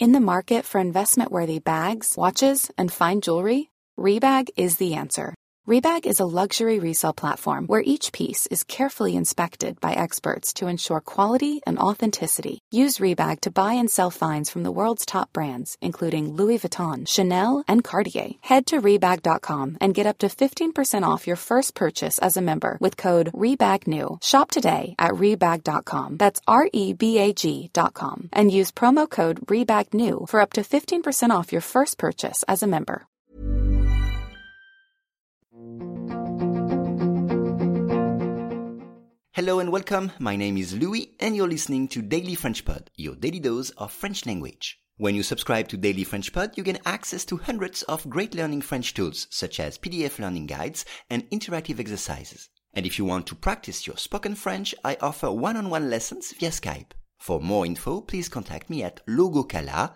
In the market for investment-worthy bags, watches, and fine jewelry, Rebag is the answer. Rebag is a luxury resale platform where each piece is carefully inspected by experts to ensure quality and authenticity. Use Rebag to buy and sell finds from the world's top brands, including Louis Vuitton, Chanel, and Cartier. Head to Rebag.com and get up to 15% off your first purchase as a member with code REBAGNEW. Shop today at Rebag.com. That's REBAG.com. And use promo code REBAGNEW for up to 15% off your first purchase as a member. Hello and welcome, my name is Louis and you're listening to Daily French Pod, your daily dose of French language. When you subscribe to Daily French Pod, you get access to hundreds of great learning French tools such as PDF learning guides and interactive exercises. And if you want to practice your spoken French, I offer one-on-one lessons via Skype. For more info, please contact me at logokala,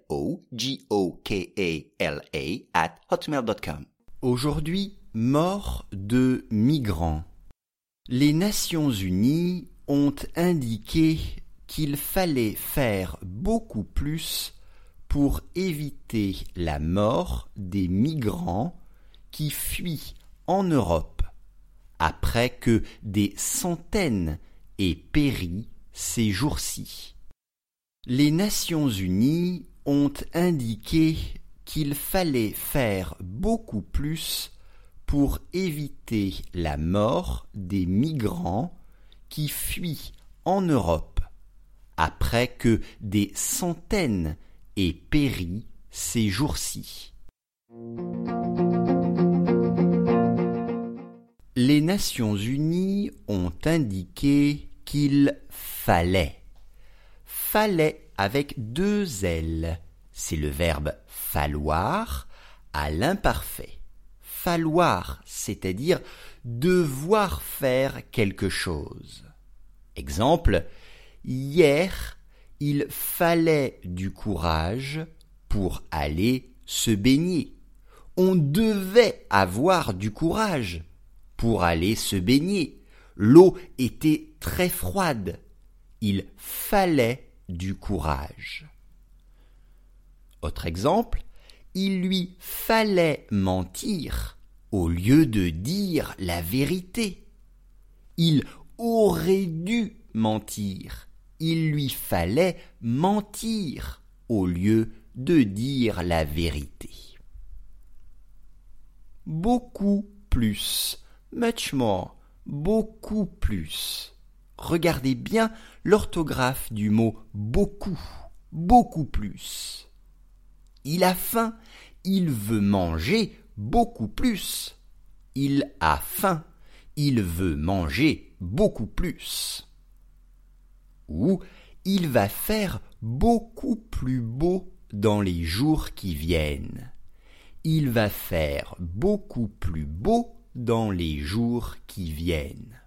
Logokala, @hotmail.com. Aujourd'hui, mort de migrants. Les Nations Unies ont indiqué qu'il fallait faire beaucoup plus pour éviter la mort des migrants qui fuient en Europe après que des centaines aient péri ces jours-ci. Les Nations Unies ont indiqué qu'il fallait faire beaucoup plus pour éviter la mort des migrants qui fuient en Europe après que des centaines aient péri ces jours-ci. Les Nations Unies ont indiqué qu'il fallait. Fallait avec deux L. C'est le verbe falloir à l'imparfait. Falloir, c'est-à-dire devoir faire quelque chose. Exemple, hier, il fallait du courage pour aller se baigner. On devait avoir du courage pour aller se baigner. L'eau était très froide. Il fallait du courage. Autre exemple, il lui fallait mentir au lieu de dire la vérité. Il aurait dû mentir. Il lui fallait mentir au lieu de dire la vérité. Beaucoup plus, much more, beaucoup plus. Regardez bien l'orthographe du mot beaucoup, beaucoup plus. Il a faim, il veut manger beaucoup plus. Il a faim, il veut manger beaucoup plus. Ou il va faire beaucoup plus beau dans les jours qui viennent. Il va faire beaucoup plus beau dans les jours qui viennent.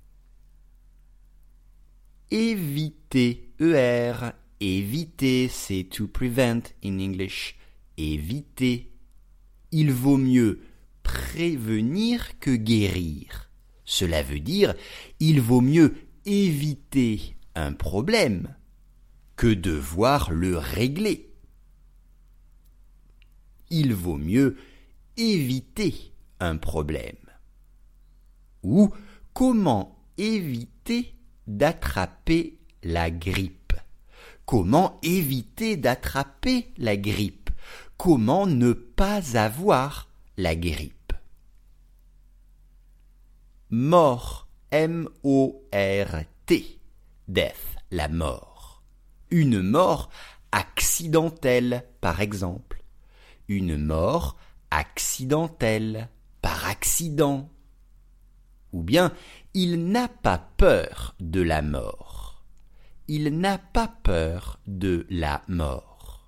Éviter, ER. Éviter, c'est to prevent in English. Éviter. Il vaut mieux prévenir que guérir. Cela veut dire, il vaut mieux éviter un problème que devoir le régler. Il vaut mieux éviter un problème. Ou comment éviter d'attraper la grippe. Comment éviter d'attraper la grippe? Comment ne pas avoir la grippe? Mort, M-O-R-T, death, la mort. Une mort accidentelle, par exemple. Une mort accidentelle, par accident. Ou bien, il n'a pas peur de la mort. Il n'a pas peur de la mort.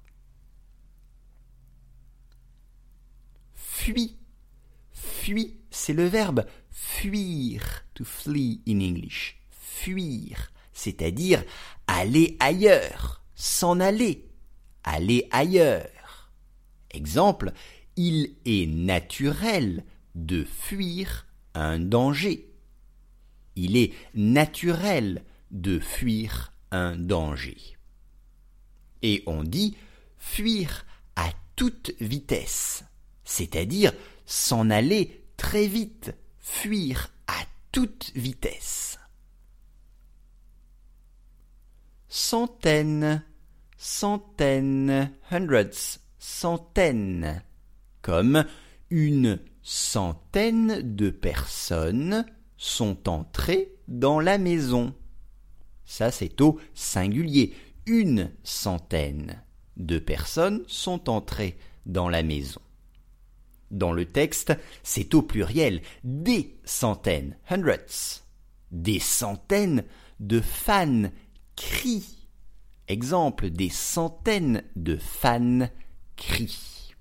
Fuit. Fuit, c'est le verbe fuir, to flee in English. Fuir, c'est-à-dire aller ailleurs, s'en aller, aller ailleurs. Exemple, il est naturel de fuir un danger. Il est naturel de fuir un danger. Et on dit fuir à toute vitesse, c'est-à-dire s'en aller très vite, fuir à toute vitesse. Centaines, centaines, hundreds, centaines, comme une centaine de personnes sont entrées dans la maison. Ça, c'est au singulier. Une centaine de personnes sont entrées dans la maison. Dans le texte, c'est au pluriel. Des centaines, hundreds. Des centaines de fans crient. Exemple, des centaines de fans crient.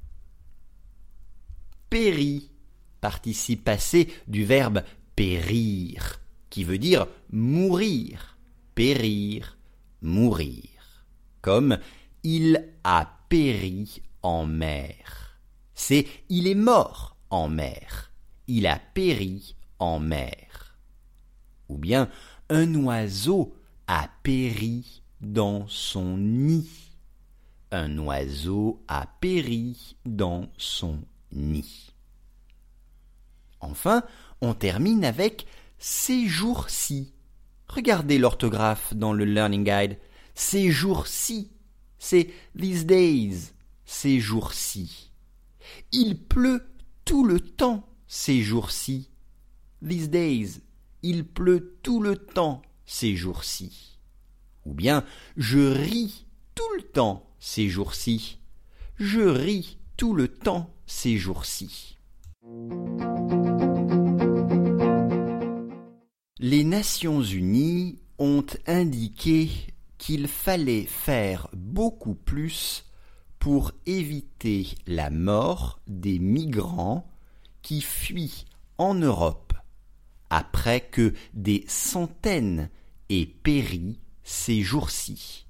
Périt, participe passé du verbe périr, qui veut dire mourir. Périr, mourir. Comme il a péri en mer. C'est il est mort en mer. Il a péri en mer. Ou bien un oiseau a péri dans son nid. Un oiseau a péri dans son nid. Enfin, on termine avec ces jours-ci. Regardez l'orthographe dans le Learning Guide. Ces jours-ci, c'est these days, ces jours-ci. Il pleut tout le temps ces jours-ci. These days, il pleut tout le temps ces jours-ci. Ou bien, je ris tout le temps ces jours-ci. Je ris tout le temps ces jours-ci. Les Nations Unies ont indiqué qu'il fallait faire beaucoup plus pour éviter la mort des migrants qui fuient en Europe après que des centaines aient péri ces jours-ci.